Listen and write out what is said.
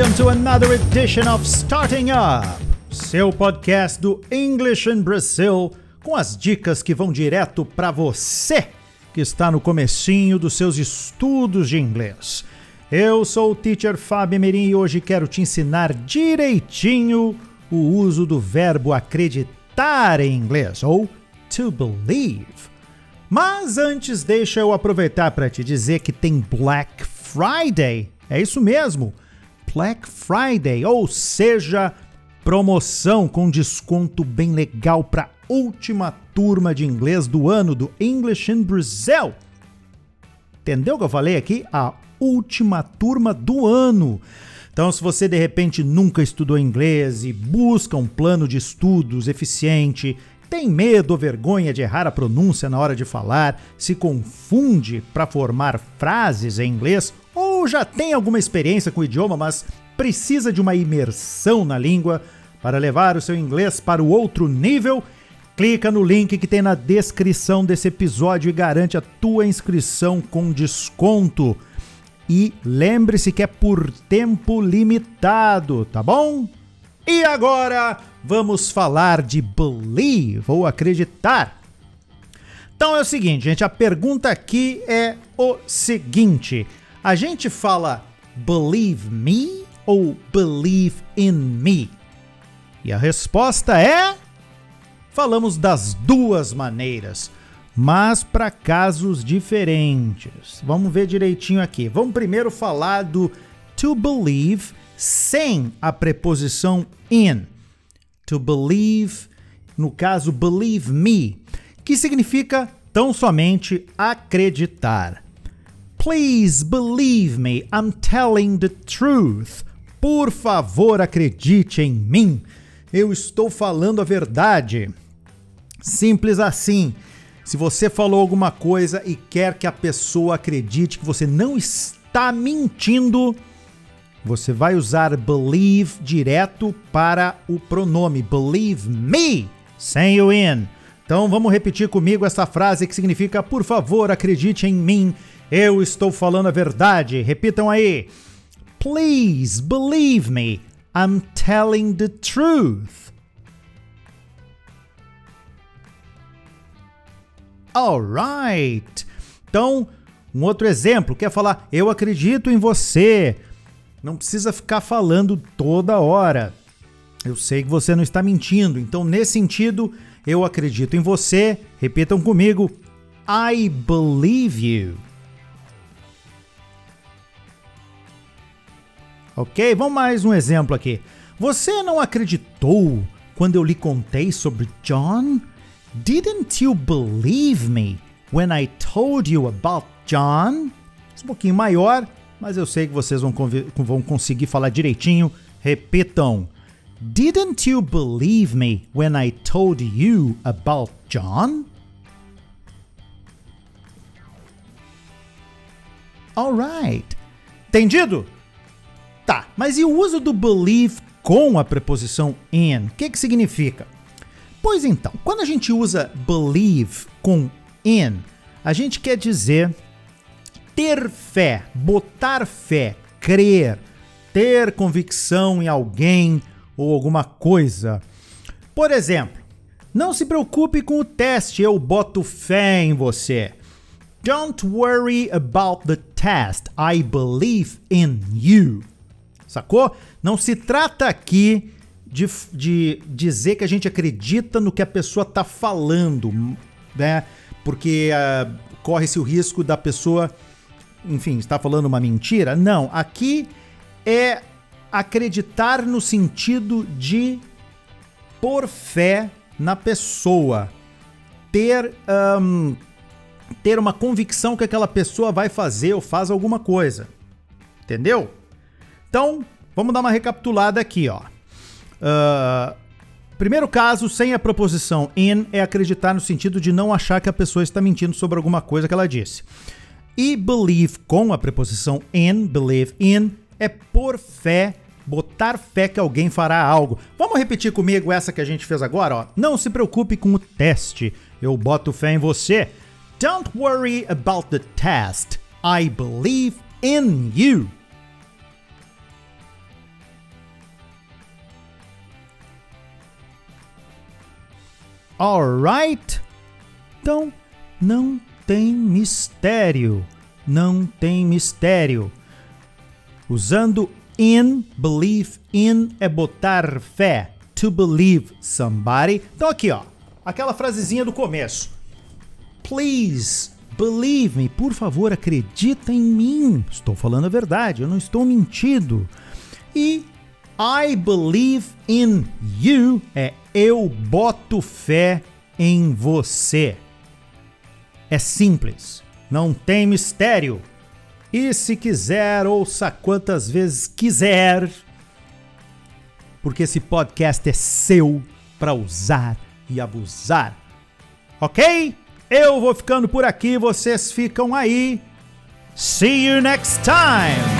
welcome to another edition of Starting Up, seu podcast do English in Brazil, com as dicas que vão direto para você que está no comecinho dos seus estudos de inglês. Eu sou o Teacher Fábio Merim e hoje quero te ensinar direitinho o uso do verbo acreditar em inglês, ou to believe. Mas antes, deixa eu aproveitar para te dizer que tem Black Friday. É isso mesmo, Black Friday, ou seja, promoção com desconto bem legal para a última turma de inglês do ano do English in Brazil. Entendeu o que eu falei aqui? A última turma do ano. Então, se você de repente nunca estudou inglês e busca um plano de estudos eficiente, tem medo ou vergonha de errar a pronúncia na hora de falar, se confunde para formar frases em inglês, ou já tem alguma experiência com o idioma, mas precisa de uma imersão na língua para levar o seu inglês para o outro nível, clica no link que tem na descrição desse episódio e garante a tua inscrição com desconto. E lembre-se que é por tempo limitado, tá bom? E agora vamos falar de believe, ou acreditar. Então é o seguinte, gente, a pergunta aqui é o seguinte: a gente fala believe me ou believe in me? E a resposta é: falamos das duas maneiras, mas para casos diferentes. Vamos ver direitinho aqui. Vamos primeiro falar do to believe sem a preposição in. To believe, no caso, believe me, que significa tão somente acreditar. Please believe me, I'm telling the truth. Por favor, acredite em mim. Eu estou falando a verdade. Simples assim. Se você falou alguma coisa e quer que a pessoa acredite que você não está mentindo, você vai usar believe direto para o pronome believe me, sem o in. Então vamos repetir comigo essa frase que significa: por favor, acredite em mim, eu estou falando a verdade. Repitam aí. Please believe me, I'm telling the truth. Alright. Então, um outro exemplo, quer falar eu acredito em você. Não precisa ficar falando toda hora. Eu sei que você não está mentindo. Então, nesse sentido, eu acredito em você. Repitam comigo. I believe you. Ok? Vamos mais um exemplo aqui. Você não acreditou quando eu lhe contei sobre John? Didn't you believe me when I told you about John? Um pouquinho maior, mas eu sei que vocês vão conseguir falar direitinho. Repitam. Didn't you believe me when I told you about John? Alright. Entendido? Tá, mas e o uso do believe com a preposição in? O que significa? Pois então, quando a gente usa believe com in, a gente quer dizer ter fé, botar fé, crer, ter convicção em alguém ou alguma coisa. Por exemplo, não se preocupe com o teste, eu boto fé em você. Don't worry about the test, I believe in you. Sacou? Não se trata aqui de dizer que a gente acredita no que a pessoa está falando, né? Porque corre-se o risco da pessoa, enfim, estar falando uma mentira. Não, aqui é acreditar no sentido de pôr fé na pessoa, ter uma convicção que aquela pessoa vai fazer ou faz alguma coisa. Entendeu? Então, vamos dar uma recapitulada aqui, ó. Primeiro caso, sem a preposição in, é acreditar no sentido de não achar que a pessoa está mentindo sobre alguma coisa que ela disse. E believe com a preposição in, believe in, é pôr fé, botar fé que alguém fará algo. Vamos repetir comigo essa que a gente fez agora, ó. Não se preocupe com o teste, eu boto fé em você. Don't worry about the test, I believe in you. Alright? Então, não tem mistério. Não tem mistério. Usando in, believe in é botar fé. To believe somebody. Então aqui, ó, aquela frasezinha do começo. Please believe me. Por favor, acredita em mim. Estou falando a verdade, eu não estou mentindo. E I believe in you é eu boto fé em você. É simples, não tem mistério. E se quiser, ouça quantas vezes quiser, porque esse podcast é seu para usar e abusar. Ok? Eu vou ficando por aqui, vocês ficam aí. See you next time!